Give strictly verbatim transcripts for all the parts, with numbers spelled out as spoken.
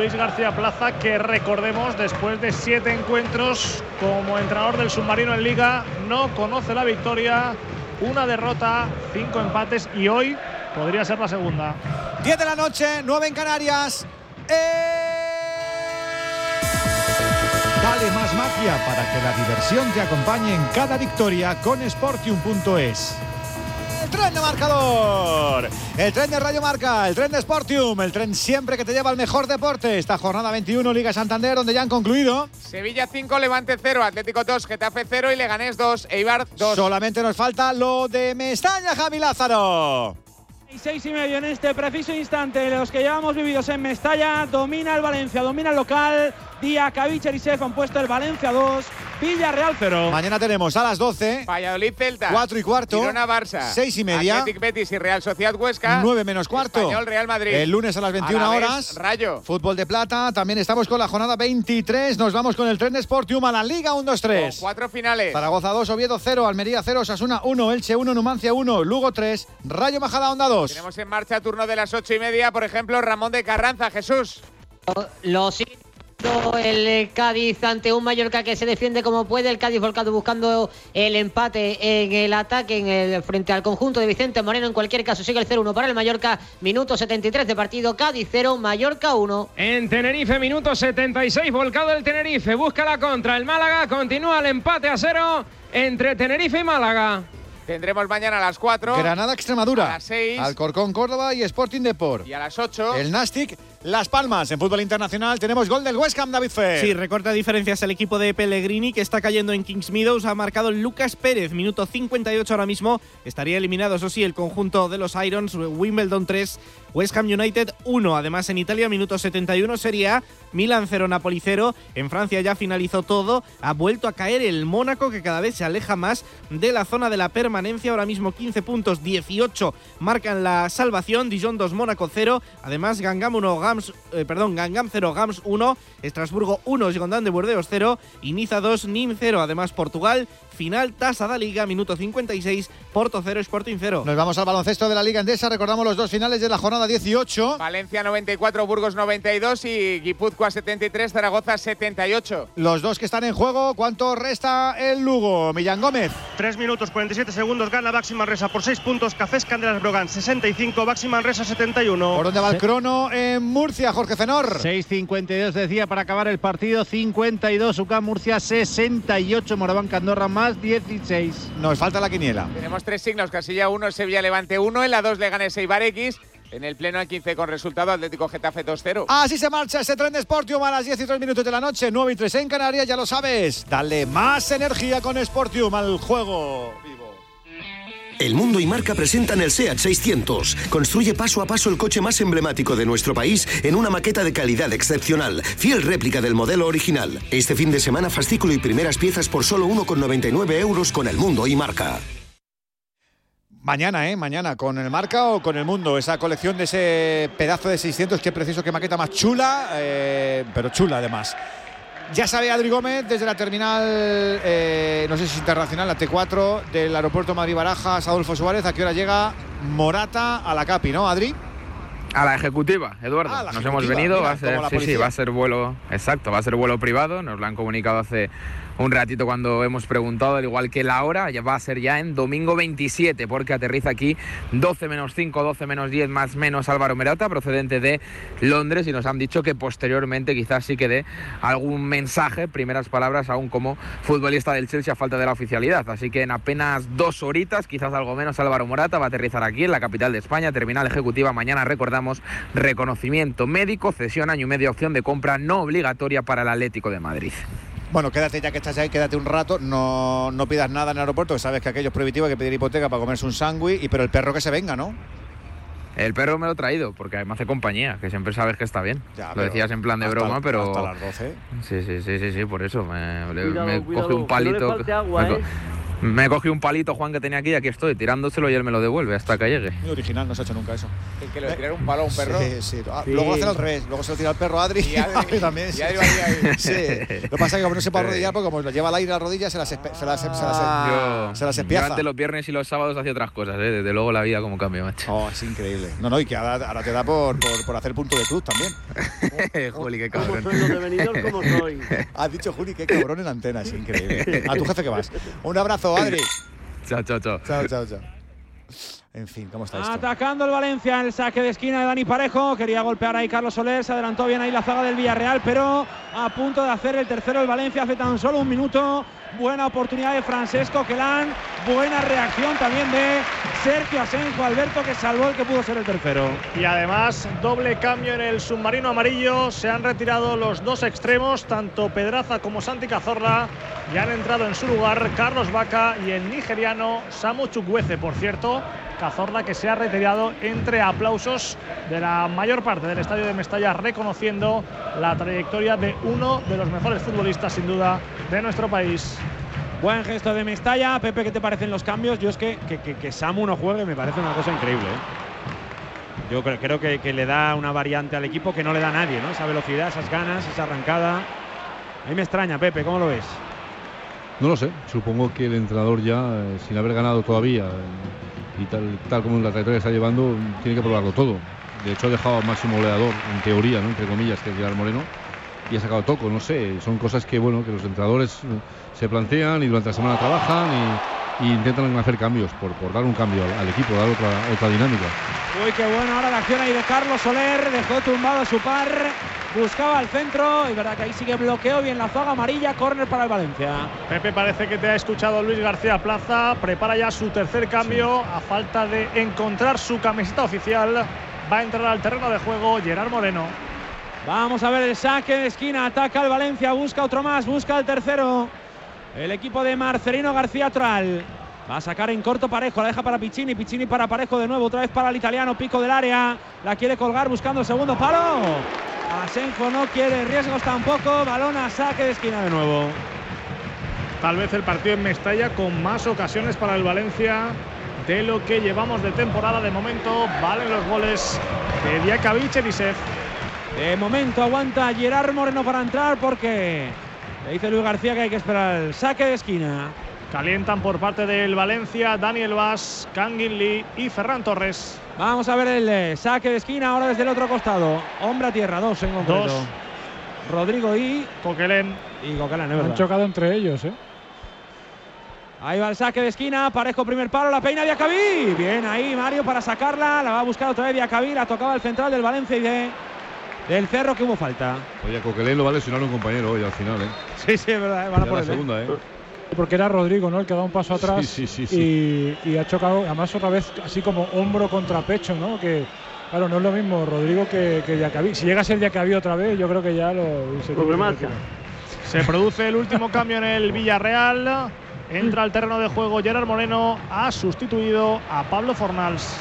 Luis García Plaza, que recordemos, después de siete encuentros como entrenador del submarino en Liga, no conoce la victoria, una derrota, cinco empates y hoy podría ser la segunda. diez de la noche, nueve en Canarias. ¡Eh! Dale más magia para que la diversión te acompañe en cada victoria con Sportium punto es. El tren de marcador, el tren de Radio Marca, el tren de Sportium, el tren siempre que te lleva al mejor deporte. Esta jornada veintiuno, Liga Santander, donde ya han concluido Sevilla cinco, Levante cero, Atlético dos, Getafe cero y Leganés dos, Eibar dos. Solamente nos falta lo de Mestalla, Javi Lázaro. Y seis y medio en este preciso instante, los que llevamos vividos en Mestalla. Domina el Valencia, domina el local. Diacabí, Cherisev han puesto el Valencia dos, Villarreal cero. Mañana tenemos a las doce Valladolid Celta, cuatro y cuarto, Girona Barça, seis y media, Athletic Betis y Real Sociedad Huesca, nueve menos cuarto, Español Real Madrid. El lunes a las veintiuna horas, Rayo. Fútbol de plata. También estamos con la jornada veintitrés. Nos vamos con el tren de Sportium a la Liga uno dos tres. Con cuatro finales. Zaragoza dos, Oviedo cero, Almería cero, Osasuna uno, Elche uno, Numancia uno, Lugo tres, Rayo Majadahonda dos. Tenemos en marcha turno de las ocho y media, por ejemplo, Ramón de Carranza. Jesús. Lo siento. El Cádiz ante un Mallorca que se defiende como puede. El Cádiz volcado buscando el empate en el ataque en el, frente al conjunto de Vicente Moreno. En cualquier caso sigue el cero uno para el Mallorca. Minuto setenta y tres de partido. Cádiz cero, Mallorca uno. En Tenerife, minuto setenta y seis, volcado el Tenerife. Busca la contra el Málaga. Continúa el empate a cero entre Tenerife y Málaga. Tendremos mañana a las cuatro. Granada Extremadura. A las seis. Alcorcón Córdoba y Sporting Depor. Y a las ocho. El Nastic Las Palmas. En fútbol internacional tenemos gol del West Ham, David Fer. Sí, recorta diferencias el equipo de Pellegrini, que está cayendo en Kings Meadows. Ha marcado Lucas Pérez, minuto cincuenta y ocho ahora mismo. Estaría eliminado, eso sí, el conjunto de los Irons. Wimbledon tres, West Ham United uno. Además, en Italia, minuto setenta y uno, Serie A, Milan cero, Napoli cero. En Francia ya finalizó todo. Ha vuelto a caer el Mónaco, que cada vez se aleja más de la zona de la permanencia. Ahora mismo quince puntos, dieciocho marcan la salvación. Dijon dos, Mónaco cero. Además, Gangam uno, Gams, eh, perdón, Gangam cero, Gams uno. Estrasburgo uno, Girondins de Burdeos cero. Y Niza dos, Nîmes cero. Además, Portugal, final, Taça da Liga, minuto cincuenta y seis, Porto cero, Sporting cero. Nos vamos al baloncesto de la Liga Endesa. Recordamos los dos finales de la jornada dieciocho. Valencia noventa y cuatro, Burgos noventa y dos y Guipúzcoa setenta y tres, Zaragoza setenta y ocho. Los dos que están en juego. ¿Cuánto resta el Lugo? Millán Gómez. tres minutos cuarenta y siete segundos. Gana Baxi Manresa por seis puntos. Cafés Candelas Brogan sesenta y cinco, Baxi Manresa setenta y uno. ¿Por dónde va el crono en Murcia, Jorge Cenor? seis cincuenta y dos decía para acabar el partido. cincuenta y dos, U C A M Murcia sesenta y ocho, Morabanca Andorra más dieciséis. Nos falta la quiniela. Tenemos tres signos, casilla uno, Sevilla Levante uno, en la dos Leganés Eibar X, en el pleno al quince con resultado Atlético Getafe dos cero. Así se marcha ese tren de Sportium a las diez y tres minutos de la noche, nueve y tres en Canarias, ya lo sabes. Dale más energía con Sportium al juego vivo. El Mundo y Marca presentan el SEAT seiscientos. Construye paso a paso el coche más emblemático de nuestro país en una maqueta de calidad excepcional, fiel réplica del modelo original. Este fin de semana, fascículo y primeras piezas por solo uno con noventa y nueve euros con el Mundo y Marca. Mañana, ¿eh? Mañana, con el Marca o con el Mundo. Esa colección de ese pedazo de seiscientos, qué preciso, qué maqueta más chula, eh, pero chula además. Ya sabe Adri Gómez desde la terminal, eh, no sé si es internacional, la T cuatro del aeropuerto Madrid-Barajas, Adolfo Suárez, ¿a qué hora llega Morata a la Capi, no, Adri? A la ejecutiva, Eduardo. Ah, la nos ejecutiva, hemos venido, mira, va a ser, como la sí, policía. sí, va a ser vuelo, exacto, va a ser vuelo privado. Nos lo han comunicado hace un ratito cuando hemos preguntado, al igual que la hora, ya va a ser ya en domingo veintisiete, porque aterriza aquí doce menos cinco, doce menos diez, más menos Álvaro Morata, procedente de Londres, y nos han dicho que posteriormente quizás sí que dé algún mensaje, primeras palabras, aún como futbolista del Chelsea a falta de la oficialidad. Así que en apenas dos horitas, quizás algo menos, Álvaro Morata va a aterrizar aquí en la capital de España, terminal ejecutiva. Mañana, recordamos, reconocimiento médico, cesión año y medio, opción de compra no obligatoria para el Atlético de Madrid. Bueno, quédate ya que estás ahí, quédate un rato, no, no pidas nada en el aeropuerto, que sabes que aquello es prohibitivo, hay que pedir hipoteca para comerse un sándwich, y pero el perro que se venga, ¿no? El perro me lo he traído, porque me hace compañía, que siempre sabes que está bien. Ya, lo decías en plan de hasta, broma, pero... Hasta las doce. Sí, sí, sí, sí, sí, por eso. Me, Cuidado, me cuidado, coge un palito... que no le falte agua, me, ¿eh? Me cogí un palito, Juan, que tenía aquí, y aquí estoy, tirándoselo y él me lo devuelve hasta que llegue. Muy original, no se ha hecho nunca eso. ¿El que le tirara un palo a un perro? Sí, sí. Ah, Sí. Luego hace al revés, luego se lo tira al perro a Adri. Y Adri, también. y Sí. Adri va ahí. Sí. Lo que pasa es que como no se puede arrodillar, porque como lo lleva al aire a las rodillas, se las, espe- se las, se las, se las, Yo, se las yo espiaza. antes los viernes y los sábados hacía otras cosas, ¿eh? Desde luego la vida como cambia, macho. Oh, es increíble. No, no, y que ahora, ahora te da por, por, por hacer punto de cruz también. Juli, qué ¿Cómo cabrón. soy los de Benidorm? ¿Cómo soy? Has dicho, Juli, qué cabrón en antena, es increíble. A tu jefe que vas. Un abrazo, Adri. Chao, chao, chao. Chao, chao, chao. En fin, ¿cómo está esto? Atacando el Valencia, el saque de esquina de Dani Parejo. Quería golpear ahí Carlos Soler, se adelantó bien ahí la zaga del Villarreal, pero a punto de hacer el tercero el Valencia hace tan solo un minuto. Buena oportunidad de Francesco Quelán, buena reacción también de Sergio Asenjo Alberto, que salvó el que pudo ser el tercero. Y además, doble cambio en el submarino amarillo. Se han retirado los dos extremos, tanto Pedraza como Santi Cazorla, y han entrado en su lugar Carlos Vaca y el nigeriano Samu Chukwueze. Por cierto, Cazorla que se ha retirado entre aplausos de la mayor parte del estadio de Mestalla, reconociendo la trayectoria de uno de los mejores futbolistas, sin duda, de nuestro país. Buen gesto de Mestalla. Pepe, ¿qué te parecen los cambios? Yo es que, que, que, que Samu no juegue me parece una cosa increíble, ¿eh? Yo creo, creo que, que le da una variante al equipo que no le da a nadie, ¿no? Esa velocidad, esas ganas, esa arrancada. A mí me extraña, Pepe, ¿cómo lo ves? No lo sé, supongo que el entrenador ya, eh, sin haber ganado todavía, eh, y tal, tal como la trayectoria que está llevando, tiene que probarlo todo. De hecho ha dejado al máximo goleador, en teoría, ¿no? Entre comillas, que es Gerard Moreno, y ha sacado Toco, no sé, son cosas que bueno que los entrenadores eh, se plantean y durante la semana trabajan y, y intentan hacer cambios por, por dar un cambio al, al equipo, dar otra, otra dinámica. Uy, qué buena ahora la acción ahí de Carlos Soler, dejó tumbado a su par, buscaba el centro, y verdad que ahí sigue bloqueo bien la zaga amarilla, córner para el Valencia. Pepe, parece que te ha escuchado Luis García Plaza, prepara ya su tercer cambio, sí. A falta de encontrar su camiseta oficial, va a entrar al terreno de juego Gerard Moreno. Vamos a ver el saque de esquina, ataca el Valencia, busca otro más, busca el tercero. El equipo de Marcelino García Toral va a sacar en corto Parejo, la deja para Piccini, Piccini para Parejo de nuevo, otra vez para el italiano, pico del área, la quiere colgar buscando el segundo palo. Asenjo no quiere riesgos tampoco, balón a saque de esquina de nuevo. Tal vez el partido en Mestalla con más ocasiones para el Valencia de lo que llevamos de temporada. De momento valen los goles de Diakavic y Bisef. De momento aguanta Gerard Moreno para entrar porque le dice Luis García que hay que esperar el saque de esquina. Calientan por parte del Valencia Daniel Vaz, Kangin Lee y Ferran Torres. Vamos a ver el eh, saque de esquina ahora desde el otro costado. Hombre a tierra, dos en concreto. Dos. Rodrigo y Coquelin. Y Coquelin, es verdad. Han chocado entre ellos, ¿eh? Ahí va el saque de esquina, Parejo primer palo, la peina Diakaví. Bien ahí Mario para sacarla, la va a buscar otra vez Diakaví, la tocaba el central del Valencia y de del Cerro, que hubo falta. Oye, Coquelin lo va a lesionar un compañero hoy al final, ¿eh? Sí, sí, es verdad, van a por la el segunda, ¿eh? Porque era Rodrigo, ¿no? El que da un paso atrás sí, sí, sí, sí. Y, y ha chocado, además otra vez así como hombro contra pecho, ¿no? Que claro, no es lo mismo Rodrigo que, que Diakaví. Si llega a ser Diakaví otra vez, yo creo que ya lo… Problemática. Se produce el último cambio en el Villarreal. Entra al terreno de juego Gerard Moreno, ha sustituido a Pablo Fornals.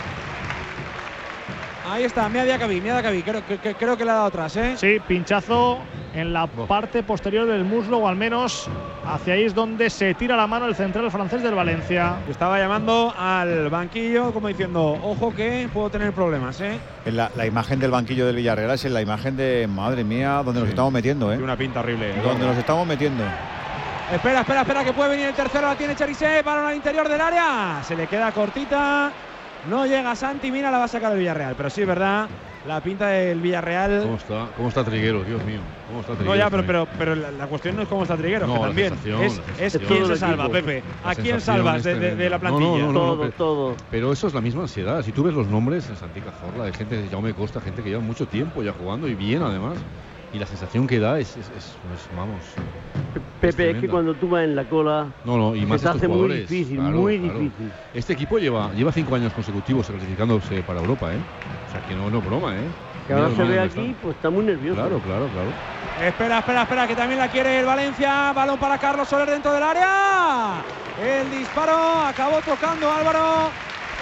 Ahí está, mira Diakaví, mira Diakaví, creo que, que, creo que le ha dado atrás, ¿eh? Sí, pinchazo en la parte posterior del muslo, o al menos hacia ahí es donde se tira la mano el central francés del Valencia. Estaba llamando al banquillo como diciendo, ojo que puedo tener problemas, ¿eh? En la, la imagen del banquillo del Villarreal es en la imagen de, madre mía, donde nos sí. estamos metiendo, ¿eh? Tiene una pinta horrible. Donde nos estamos metiendo. Espera, espera, espera, que puede venir el tercero, la tiene Charisé, balón al interior del área, se le queda cortita, no llega Santi, mira, la va a sacar el Villarreal, pero sí es verdad, la pinta del Villarreal. ¿Cómo está, cómo está Trigueros, Dios mío? ¿Cómo está Trigueros? No, ya, pero, pero, pero la, la cuestión no es cómo está Trigueros, no, que también es, es quién se salva, Pepe. ¿A quién salvas de, de, de la plantilla? No, no, no, todo, no, pero, todo. Pero eso es la misma ansiedad. Si tú ves los nombres, Santi Cazorla, de gente de Jaume Costa, gente que lleva mucho tiempo ya jugando y bien además. Y la sensación que da es, es, es, es vamos… Pepe, es, es que cuando tú vas en la cola… No, no, y más se estos hace jugadores, muy difícil, claro, muy claro. difícil. Este equipo lleva, lleva cinco años consecutivos clasificándose para Europa, ¿eh? O sea, que no, no es broma, ¿eh? Que ahora mira, se ve mira, aquí, está. pues está muy nervioso. Claro, claro, claro. Espera, espera, espera, que también la quiere el Valencia. Balón para Carlos Soler dentro del área. El disparo acabó tocando Álvaro.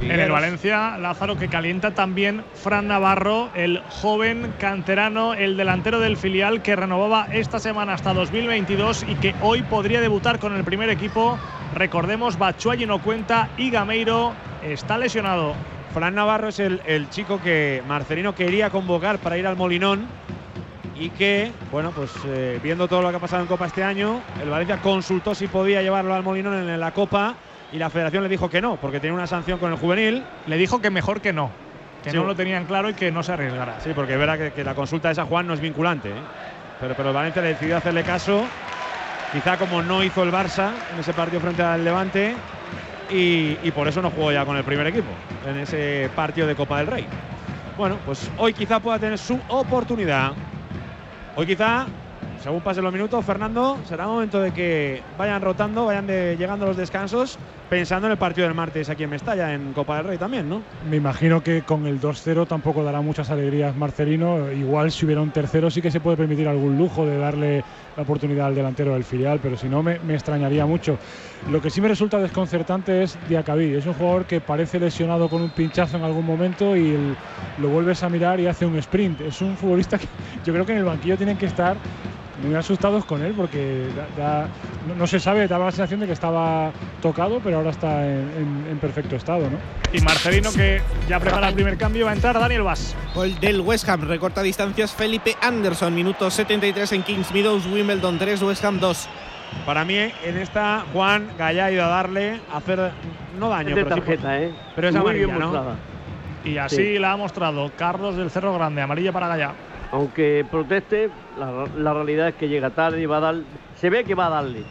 En el Valencia, Lázaro, que calienta también Fran Navarro, el joven canterano, el delantero del filial que renovaba esta semana hasta dos mil veintidós y que hoy podría debutar con el primer equipo. Recordemos, Batshuayi no cuenta y Gameiro está lesionado. Fran Navarro es el, el chico que Marcelino quería convocar para ir al Molinón y que, bueno, pues eh, viendo todo lo que ha pasado en Copa este año, el Valencia consultó si podía llevarlo al Molinón en, en la Copa. Y la federación le dijo que no, porque tenía una sanción con el juvenil. Le dijo que mejor que no, que sí. no lo tenían claro y que no se arriesgara. Sí, porque es verdad que, que la consulta de San Juan no es vinculante, ¿eh? pero, pero el Valencia decidió hacerle caso, quizá como no hizo el Barça en ese partido frente al Levante, y, y por eso no jugó ya con el primer equipo en ese partido de Copa del Rey. Bueno, pues hoy quizá pueda tener su oportunidad. Hoy quizá, según pasen los minutos, Fernando, será momento de que vayan rotando, vayan de, llegando los descansos, pensando en el partido del martes aquí en Mestalla, en Copa del Rey también, ¿no? Me imagino que con el dos cero tampoco dará muchas alegrías Marcelino. Igual si hubiera un tercero sí que se puede permitir algún lujo de darle la oportunidad al delantero del filial, pero si no me, me extrañaría mucho. Lo que sí me resulta desconcertante es Diacabí. Es un jugador que parece lesionado con un pinchazo en algún momento y el, lo vuelves a mirar y hace un sprint. Es un futbolista que yo creo que en el banquillo tienen que estar muy asustados con él porque da, da, no, no se sabe, daba la sensación de que estaba tocado, pero ahora está en, en, en perfecto estado, ¿no? Y Marcelino, que ya prepara el primer cambio, va a entrar Daniel Vaz. Gol del West Ham, recorta distancias Felipe Anderson, minuto setenta y tres en Kings Meadows, Wimbledon tres, West Ham dos. Para mí, en esta, Juan Gallá ha ido a darle, a hacer, no daño, de pero, tarjeta, sí, ¿eh? pero es Muy amarilla, bien ¿no? mostrada. Y así Sí. la ha mostrado Carlos del Cerro Grande, amarilla para Gallá. Aunque proteste, la, la realidad es que llega tarde y va a dar. Se ve que va a darle.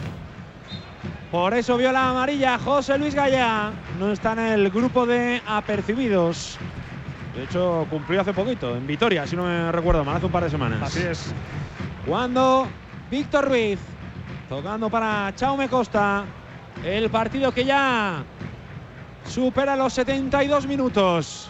Por eso vio la amarilla José Luis Gallá. No está en el grupo de apercibidos. De hecho, cumplió hace poquito, en Vitoria, si no me recuerdo mal, hace un par de semanas. Así es. Cuando Víctor Ruiz, tocando para Chaume Costa. El partido que ya supera los setenta y dos minutos.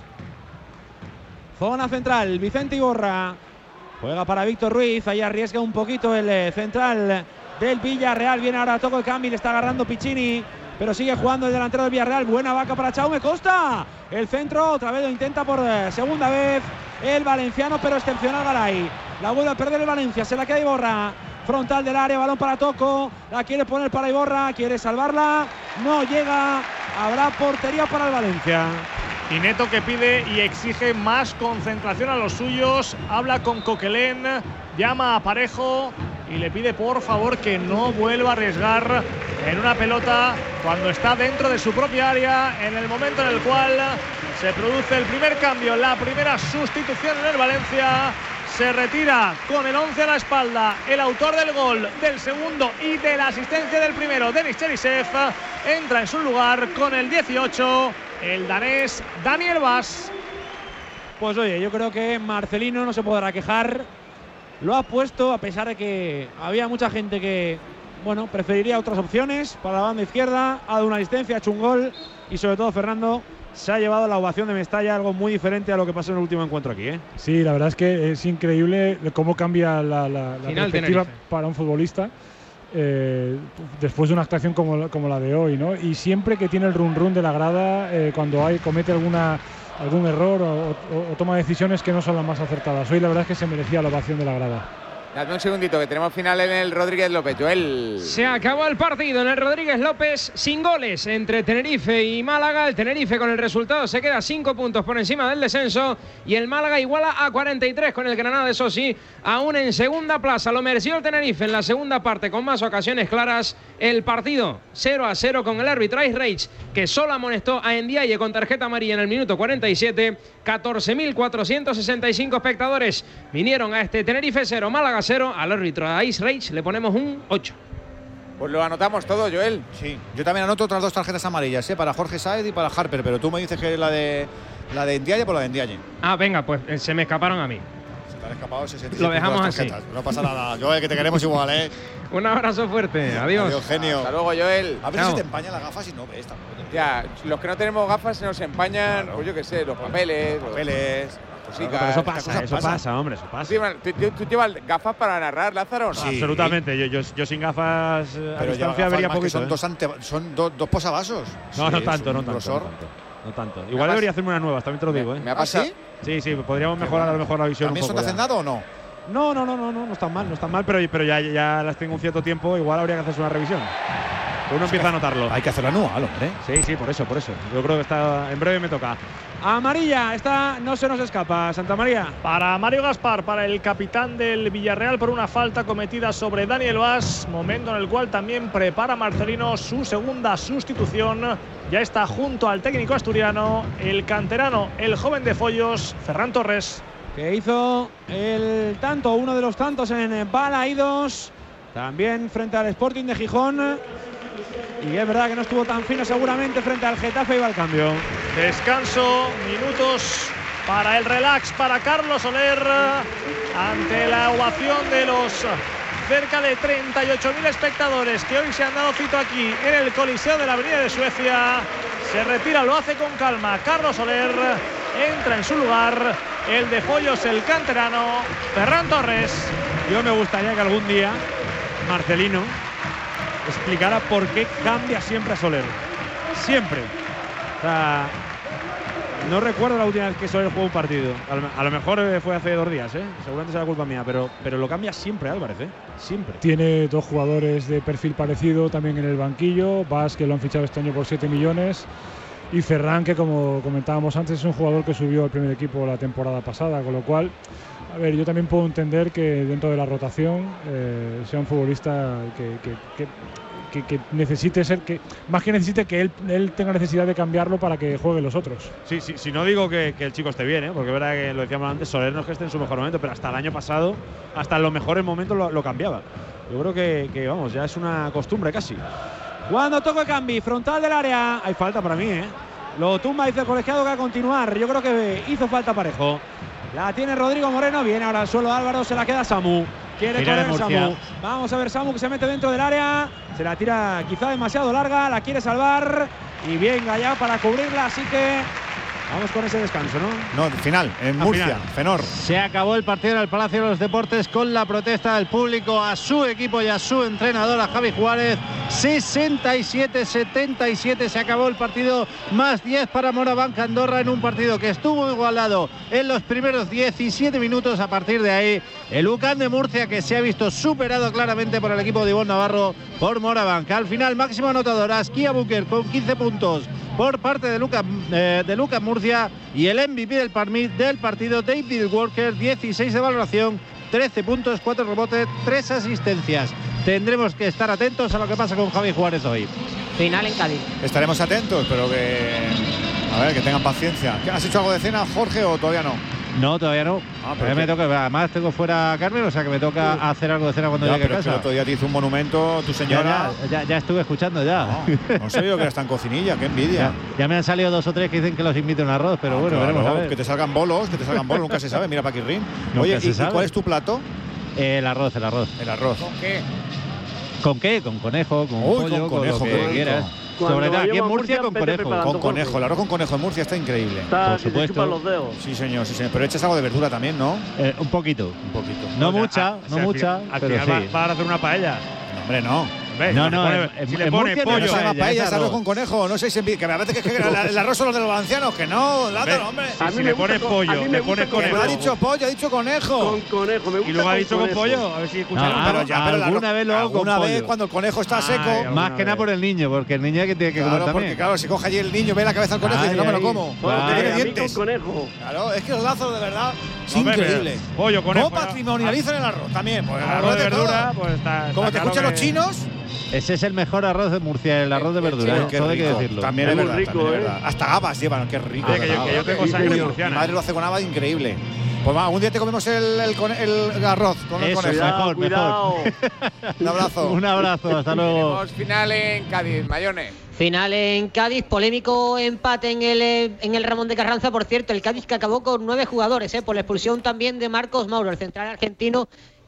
Zona central, Vicente Iborra. Juega para Víctor Ruiz, ahí arriesga un poquito el eh, central del Villarreal. Viene ahora, toca el cambio, le está agarrando Piccini, pero sigue jugando el delantero del Villarreal. Buena vaca para Chaume Costa. El centro, otra vez lo intenta por eh, segunda vez el valenciano, pero excepcional Garay. La vuelve a perder el Valencia, se la queda Iborra. Frontal del área, balón para Toco. La quiere poner para Iborra, quiere salvarla. No llega, habrá portería para el Valencia. Y Neto, que pide y exige más concentración a los suyos, habla con Coquelin, llama a Parejo y le pide por favor que no vuelva a arriesgar en una pelota cuando está dentro de su propia área, en el momento en el cual se produce el primer cambio, la primera sustitución en el Valencia. Se retira con el once a la espalda el autor del gol, del segundo y de la asistencia del primero, Denis Cherisev. Entra en su lugar con el dieciocho el danés Daniel Vaz. Pues oye, yo creo que Marcelino no se podrá quejar. Lo ha puesto a pesar de que había mucha gente que, bueno, preferiría otras opciones para la banda izquierda. Ha dado una asistencia, ha hecho un gol y sobre todo Fernando se ha llevado la ovación de Mestalla, algo muy diferente a lo que pasó en el último encuentro aquí, ¿eh? Sí, la verdad es que es increíble cómo cambia la, la, la perspectiva para un futbolista eh, después de una actuación como, como la de hoy, ¿no? Y siempre que tiene el run run de la grada, eh, cuando hay, comete alguna, algún error o, o, o toma decisiones que no son las más acertadas. Hoy la verdad es que se merecía la ovación de la grada. Dame un segundito, que tenemos final en el Rodríguez López. Joel. Se acabó el partido en el Rodríguez López sin goles entre Tenerife y Málaga. El Tenerife con el resultado se queda cinco puntos por encima del descenso y el Málaga iguala a cuarenta y tres con el Granada, eso sí, aún en segunda plaza. Lo mereció el Tenerife en la segunda parte con más ocasiones claras. El partido cero a cero con el árbitro Ice Rage, que solo amonestó a Ndiaye con tarjeta amarilla en el minuto cuarenta y siete. catorce mil cuatrocientos sesenta y cinco espectadores vinieron a este Tenerife cero, Málaga cero. Al árbitro a Ice Rage le ponemos un ocho. Pues lo anotamos todo, Joel. Sí, yo también anoto otras dos tarjetas amarillas, ¿eh? Para Jorge Sáez y para Harper, pero tú me dices que la de la de Ndiaye por la de Ndiaye. Ah, venga, pues eh, se me escaparon a mí. Se te han escapado sesenta y siete. Lo dejamos así. No pasa nada, Joel, que te queremos igual, ¿eh? Un abrazo fuerte, adiós. Adiós, genio. Hasta luego, Joel. A ver Chao. Si te empañan las gafas y no ves tampoco. Ya, los que no tenemos gafas se nos empañan, claro. Pues yo qué sé, los papeles, los papeles. Claro, pero eso pasa, eso pasa, pasa, hombre, eso pasa. Sí, ¿tú, ¿Tú llevas gafas para narrar, Lázaro? Sí. Absolutamente, yo, yo, yo sin gafas a pero distancia vería poquito. Son, ¿eh? dos, ante, son do, dos posavasos. No, sí, no tanto, no tanto, grosor. no tanto. No tanto. Igual debería hacerme una nueva, también te lo digo, ¿eh? ¿Me ha pasado? Sí, sí, podríamos mejorar a lo mejor la visión. ¿También un son poco de ya. hacendado o no? No, no, no, no, no, no están mal, no están mal, pero, pero ya, ya las tengo un cierto tiempo, igual habría que hacerse una revisión. Uno empieza a notarlo. Hay que hacerlo anual, hombre. Sí, sí, por eso, por eso. Yo creo que está en breve me toca. Amarilla, esta no se nos escapa, Santa María. Para Mario Gaspar, para el capitán del Villarreal, por una falta cometida sobre Daniel Vaz, momento en el cual también prepara Marcelino su segunda sustitución. Ya está junto al técnico asturiano, el canterano, el joven de Follos, Ferran Torres. Que hizo el tanto, uno de los tantos en Balaídos, también frente al Sporting de Gijón. Y es verdad que no estuvo tan fino seguramente frente al Getafe y va al cambio. Descanso, minutos para el relax para Carlos Soler ante la ovación de los cerca de treinta y ocho mil espectadores que hoy se han dado cita aquí en el Coliseo de la Avenida de Suecia. Se retira, lo hace con calma Carlos Soler, entra en su lugar el de Follos, el canterano, Ferran Torres. Yo me gustaría que algún día Marcelino explicara por qué cambia siempre a Soler. Siempre. O sea, no recuerdo la última vez que Soler jugó un partido. A lo, a lo mejor fue hace dos días, ¿eh? Seguramente será culpa mía, pero, pero lo cambia siempre Álvarez, ¿eh? Siempre. Tiene dos jugadores de perfil parecido también en el banquillo. Vaz, que lo han fichado este año por siete millones. Y Ferran, que como comentábamos antes, es un jugador que subió al primer equipo la temporada pasada, con lo cual, a ver, yo también puedo entender que dentro de la rotación eh, sea un futbolista que, que, que, que, que necesite ser, que más que necesite que él, él tenga necesidad de cambiarlo para que jueguen los otros. Sí, sí, si no digo que, que el chico esté bien, ¿eh? Porque es verdad que lo decíamos antes, Soler no es que esté en su mejor momento, pero hasta el año pasado, hasta en los mejores momentos lo, lo cambiaba. Yo creo que, que, vamos, ya es una costumbre casi. Cuando toca el cambio, frontal del área, hay falta para mí, ¿eh? Lo tumba, dice el colegiado que va a continuar. Yo creo que hizo falta Parejo. La tiene Rodrigo Moreno, viene ahora al suelo Álvaro, se la queda Samu. Quiere correr Samu. Vamos a ver Samu que se mete dentro del área. Se la tira quizá demasiado larga, la quiere salvar. Y venga ya para cubrirla, así que vamos con ese descanso, ¿no? No, final, en Al Murcia, final. Fenor. Se acabó el partido en el Palacio de los Deportes con la protesta del público a su equipo y a su entrenador, a Javi Juárez. sesenta y siete setenta y siete se acabó el partido, más diez para Moraván Andorra en un partido que estuvo igualado en los primeros diecisiete minutos. A partir de ahí, el U C A M de Murcia, que se ha visto superado claramente por el equipo de Ivonne Navarro por Moraván. Al final, máximo anotador Askia Buker con quince puntos por parte de Lucas eh, de Lucas Murcia, y el M V P del, parmi, del partido David Walker, dieciséis de valoración, trece puntos, cuatro rebotes, tres asistencias. Tendremos que estar atentos a lo que pasa con Javi Juárez hoy. Final en Cádiz. Estaremos atentos, pero que a ver, que tengan paciencia. ¿Has hecho algo de cena, Jorge, o todavía no? No, todavía no. Ah, pero todavía me toca, además tengo fuera a Carmen, o sea que me toca uh, hacer algo de cena cuando ya, llegue pero a es que casa. el otro día te hizo un monumento tu señora. Ya, ya, ya, ya estuve escuchando ya. No, no sabía que eras tan cocinilla, qué envidia. Ya, ya me han salido dos o tres que dicen que los invito a un arroz, pero ah, bueno, claro, veremos a ver. Que te salgan bolos, que te salgan bolos, nunca se sabe. Mira, Paquirrín. Nunca Oye, se ¿y, sabe. ¿y cuál es tu plato? Eh, el arroz, el arroz. El arroz. ¿Con qué? ¿Con qué? Con conejo, con Uy, pollo, con conejo, con lo qué que rico. quieras. Cuando Sobre todo aquí en vayamos a Murcia, Murcia, con vete conejo. preparando. Con conejo, el arroz con conejo en Murcia está increíble. Está, Por que se supuesto. chupan los dedos. Sí, señor, sí, señor. Pero echas algo de verdura también, ¿no? Eh, un poquito. Un poquito. No O sea, mucha, a- o no sea, al mucha, fin- al pero final sí. va, va a hacer una paella. No, hombre, no. ¿Ves? No, Si le no, pone- en- si en le pone Murcia no No pollo. se llama ya, paella, es es arroz arroz. con conejo. No sé si que me parece que, que el, el arroz son los de los valencianos. Que no, dátelo, hombre. A Si mí le me pones gusta con- a pollo, mí le me pones gusta con Que no ha conejo. dicho pollo, ha dicho conejo. Con conejo, me gusta Y luego ha con dicho con conejo. pollo. A ver si escucharon. No, pero ah, ya, pero el alguna arroz- vez lo hago con alguna vez pollo. cuando el conejo está Ay, seco. alguna Más que nada por el niño, porque el niño que tiene que comer Claro, porque también. claro, si coge allí el niño, ve la cabeza del conejo y dice, Ay, no me lo ay. como. Claro. Porque tiene A mí dientes. con conejo. Claro, es que los lazos de verdad es Hombre, increíble. pero pollo, conejo. ¿Cómo patrimonializan el arroz? También, pues el Arroz arroz de de todo. verdura, pues está. Como está te claro escuchan los que- chinos. Ese es el mejor arroz de Murcia, el arroz de verdura. Ay, ¿eh? qué Todo hay que rico. decirlo. También Es es muy verdad, rico, también es ¿eh? verdad. Hasta gabas llevan, qué rico. Oye, que yo, que yo tengo sangre Mi murciana. madre lo hace con habas increíble. Pues va, un día te comemos el, el, cone- el arroz con el Eso, conejo. mejor, Cuidado. Un abrazo. Un abrazo, hasta luego. Tenemos final en Cádiz, Mayone. Final en Cádiz, polémico empate en el, eh, en el Ramón de Carranza. Por cierto, el Cádiz que acabó con nueve jugadores, eh, por la expulsión también de Marcos Mauro, el central argentino,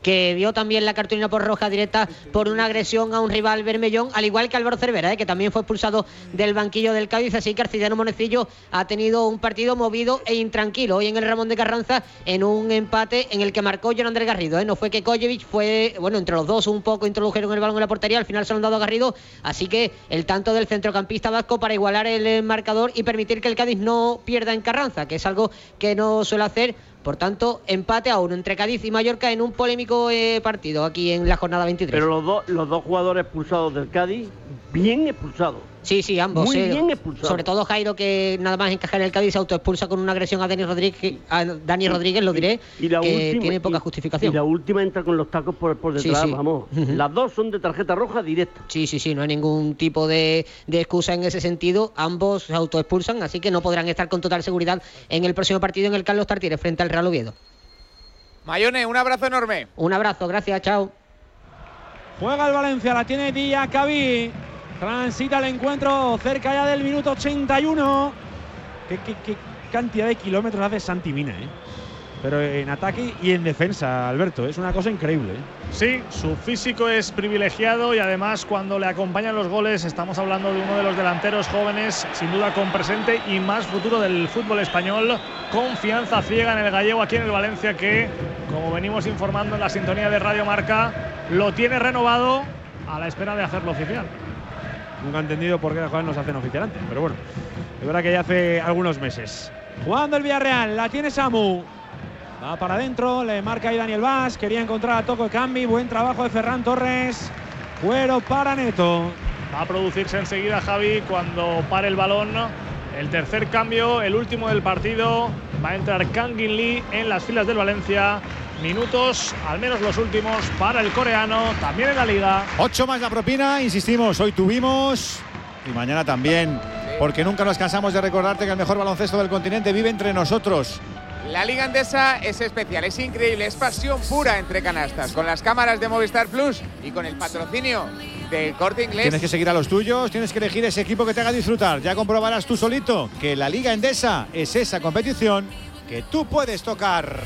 que vio también la cartulina por roja directa por una agresión a un rival bermellón, al igual que Álvaro Cervera, ¿eh? que también fue expulsado del banquillo del Cádiz. Así que Arcediano Monecillo ha tenido un partido movido e intranquilo hoy en el Ramón de Carranza, en un empate en el que marcó Jon Andrés Garrido, ¿eh? No fue que Kojevic, fue, bueno, entre los dos un poco introdujeron el balón en la portería, al final se lo han dado a Garrido, así que el tanto del centrocampista vasco para igualar el marcador y permitir que el Cádiz no pierda en Carranza, que es algo que no suele hacer. Por tanto, empate a uno entre Cádiz y Mallorca en un polémico eh, partido aquí en la jornada veintitrés. Pero los, do, los dos jugadores expulsados del Cádiz, bien expulsados. Sí, sí, ambos. Muy eh, bien expulsados. Sobre todo Jairo, que nada más encajar en el Cádiz se autoexpulsa con una agresión a Dani Rodríguez, a Dani Rodríguez, lo diré, y la que última, tiene poca y, justificación. Y la última entra con los tacos por, por detrás, sí, sí. vamos. Uh-huh. Las dos son de tarjeta roja directa. Sí, sí, sí, no hay ningún tipo de, de excusa en ese sentido. Ambos se autoexpulsan, así que no podrán estar con total seguridad en el próximo partido en el Carlos Tartiere frente al Real Oviedo. Mayone, un abrazo enorme. Un abrazo, gracias, chao. Juega el Valencia, la tiene Diacabí. Transita el encuentro cerca ya del minuto ochenta y uno. ¿Qué, qué, qué cantidad de kilómetros hace Santi Mina, eh? Pero en ataque y en defensa, Alberto, es una cosa increíble, ¿eh? Sí, su físico es privilegiado y además cuando le acompañan los goles estamos hablando de uno de los delanteros jóvenes, sin duda con presente y más futuro del fútbol español. Confianza ciega en el gallego aquí en el Valencia, que, como venimos informando en la sintonía de Radio Marca, lo tiene renovado a la espera de hacerlo oficial. Nunca he entendido por qué las cosas no se hacen oficial antes, pero bueno, es verdad que ya hace algunos meses. Jugando el Villarreal, la tiene Samu. Va para adentro, le marca ahí Daniel Vaz. Quería encontrar a Toko Cambi. Buen trabajo de Ferran Torres. Cuero para Neto. Va a producirse enseguida, Javi, cuando pare el balón. El tercer cambio, el último del partido. Va a entrar Kangin Lee en las filas del Valencia. Minutos, al menos los últimos, para el coreano, también en la Liga. Ocho más la propina, insistimos, hoy tuvimos y mañana también, porque nunca nos cansamos de recordarte que el mejor baloncesto del continente vive entre nosotros. La Liga Endesa es especial, es increíble, es pasión pura entre canastas, con las cámaras de Movistar Plus y con el patrocinio del Corte Inglés. Tienes que seguir a los tuyos, tienes que elegir ese equipo que te haga disfrutar. Ya comprobarás tú solito que la Liga Endesa es esa competición que tú puedes tocar.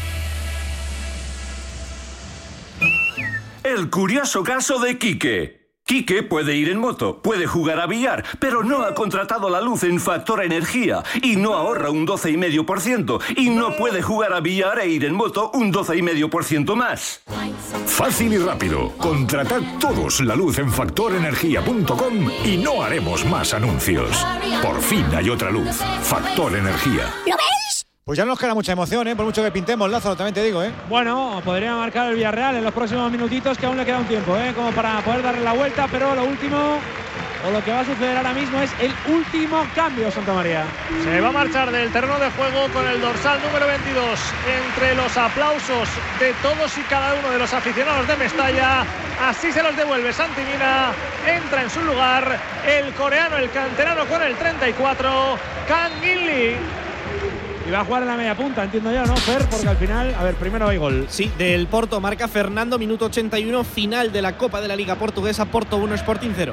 El curioso caso de Quique. Quique puede ir en moto, puede jugar a billar, pero no ha contratado la luz en Factor Energía y no ahorra un doce coma cinco por ciento y no puede jugar a billar e ir en moto un doce coma cinco por ciento más. Fácil y rápido. Contratad todos la luz en factor energía punto com y no haremos más anuncios. Por fin hay otra luz. Factor Energía. ¿Lo veis? Pues ya no nos queda mucha emoción, ¿eh? Por mucho que pintemos, Lázaro, también te digo, ¿eh? Bueno, podría marcar el Villarreal en los próximos minutitos, que aún le queda un tiempo, ¿eh? Como para poder darle la vuelta, pero lo último, o lo que va a suceder ahora mismo, es el último cambio, Santa María. Se va a marchar del terreno de juego con el dorsal número veintidós. Entre los aplausos de todos y cada uno de los aficionados de Mestalla, así se los devuelve Santi Mina. Entra en su lugar el coreano, el canterano con el treinta y cuatro, Kangin Lee. Y va a jugar en la media punta, entiendo yo, ¿no, Fer? Porque al final, a ver, primero hay gol. Sí, del Porto marca Fernando, minuto ochenta y uno, final de la Copa de la Liga Portuguesa, Porto uno, Sporting cero.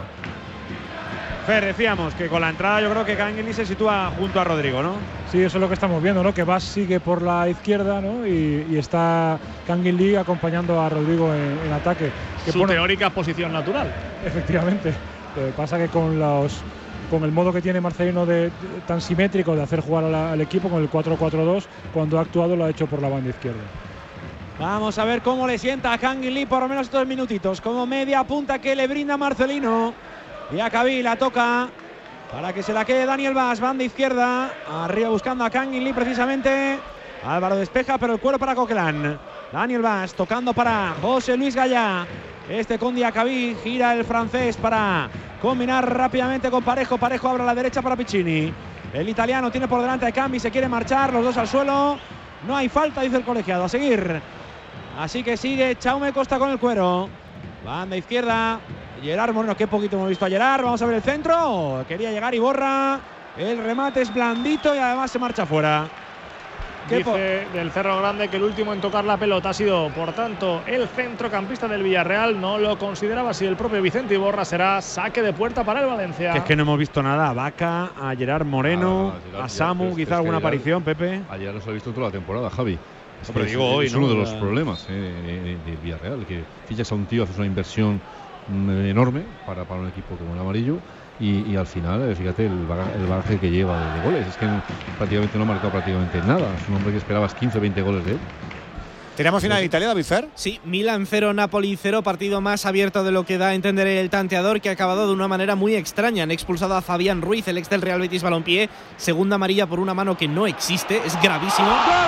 Fer, decíamos que con la entrada yo creo que Kangin Lee se sitúa junto a Rodrigo, ¿no? Sí, eso es lo que estamos viendo, ¿no? Que Vaz sigue por la izquierda, ¿no? Y, y está Kangin Lee acompañando a Rodrigo en, en ataque. Que Su pone, teórica posición natural. Efectivamente. Lo que pasa que con los con el modo que tiene Marcelino de, de, tan simétrico de hacer jugar a la, al equipo con el cuatro cuatro dos, cuando ha actuado lo ha hecho por la banda izquierda. Vamos a ver cómo le sienta a Kangin Lee por lo menos estos minutitos, como media punta que le brinda Marcelino. Diacabí la toca para que se la quede Daniel Vaz, banda izquierda, arriba buscando a Kangin Lee precisamente. Álvaro despeja, pero el cuero para Coquelin. Daniel Vaz tocando para José Luis Gallá. Este con Diacabí, gira el francés para combinar rápidamente con Parejo. Parejo abre a la derecha para Piccini. El italiano tiene por delante a Cambi, se quiere marchar, los dos al suelo. No hay falta, dice el colegiado, a seguir. Así que sigue Chaume Costa con el cuero. Banda izquierda, Gerard Moreno, qué poquito hemos visto a Gerard. Vamos a ver el centro, quería llegar Iborra. El remate es blandito y además se marcha fuera. Dice del Cerro Grande que el último en tocar la pelota ha sido, por tanto, el centrocampista del Villarreal. No lo consideraba así el propio Vicente Iborra. Será saque de puerta para el Valencia. Que es que no hemos visto nada a Vaca, a Gerard Moreno, ah, Gerard, a Samu, Gerard, quizá alguna aparición, Pepe. Ayer los ha visto toda la temporada, Javi. Pero digo hoy, es ¿no? uno de los La... problemas eh, de Villarreal, que fichas a un tío, haces una inversión mm, enorme para, para un equipo como el amarillo y, y al final, fíjate, el bagaje, el bagaje que lleva de, de goles. Es que no, prácticamente no ha marcado prácticamente nada. Es un hombre que esperabas quince o veinte goles de él. ¿Tenemos final en Italia, David Fer? Sí, Milan cero, Napoli cero, partido más abierto de lo que da a entender el tanteador, que ha acabado de una manera muy extraña. Han expulsado a Fabián Ruiz, el ex del Real Betis Balompié, segunda amarilla por una mano que no existe, es gravísimo.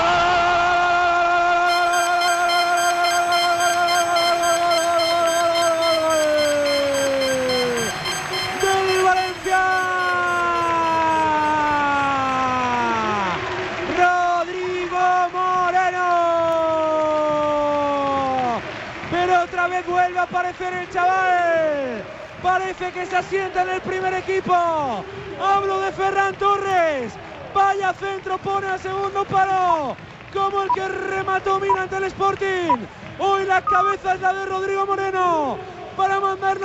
¡Del Valencia! ¡Rodrigo Moreno! Pero otra vez vuelve a aparecer el chaval. Parece que se asienta en el primer equipo. Hablo de Ferran Torres. Vaya centro pone al segundo palo. Como el que remató Mina ante el Sporting. Hoy la cabeza es la de Rodrigo Moreno. Para mandarlo